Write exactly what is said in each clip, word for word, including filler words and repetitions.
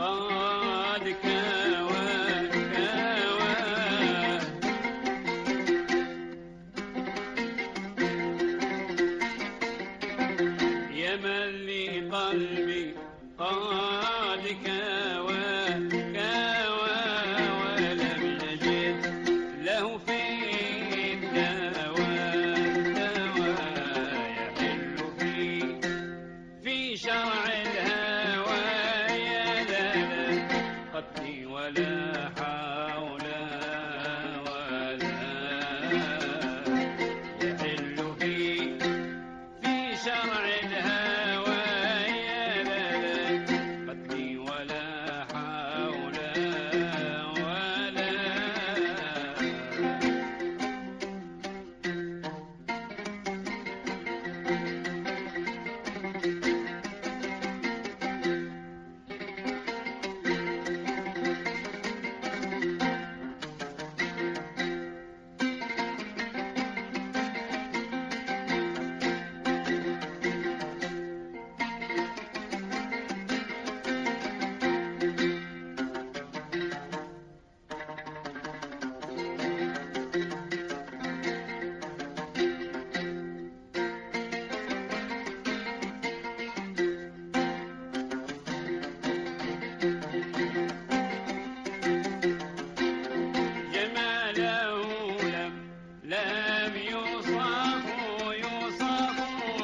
قد كوى كوى يا من لي قلبي قد كوى كوى ولم نجد له في الدواء دواء يحل في في شرع الهوى يا لا لا قتلي ولا حول ولا يحل في في شرع الهوى يا لا لا قتلي ولا حول ولا لم يوصف يوصف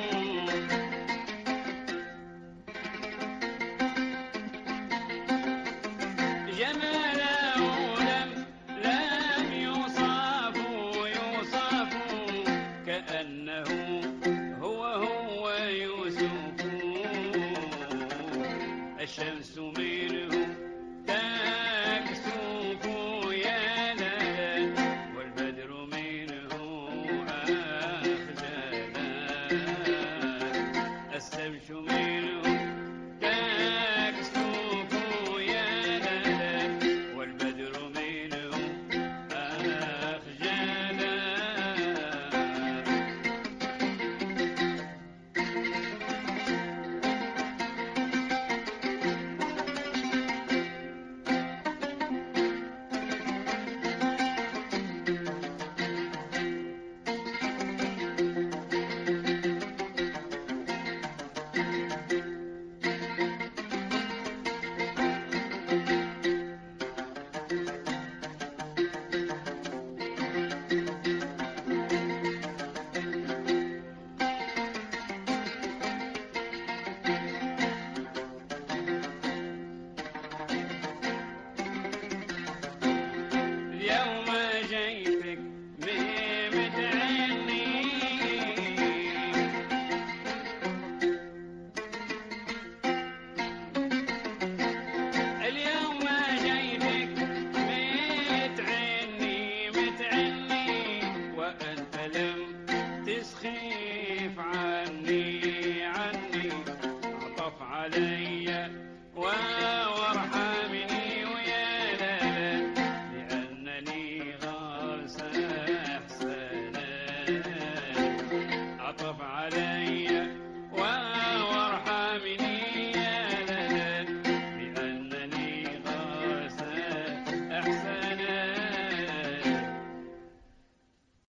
جماله لم لم يوصف يوصف كأنه هو هو يوسف الشمس منه تكسف يا لا والبدر منه الشمس منه تكسف يا لا والبدر منه أخجلا اليوم جيتك متعني اليوم جيتك متعني متعني وأنت لم تسخي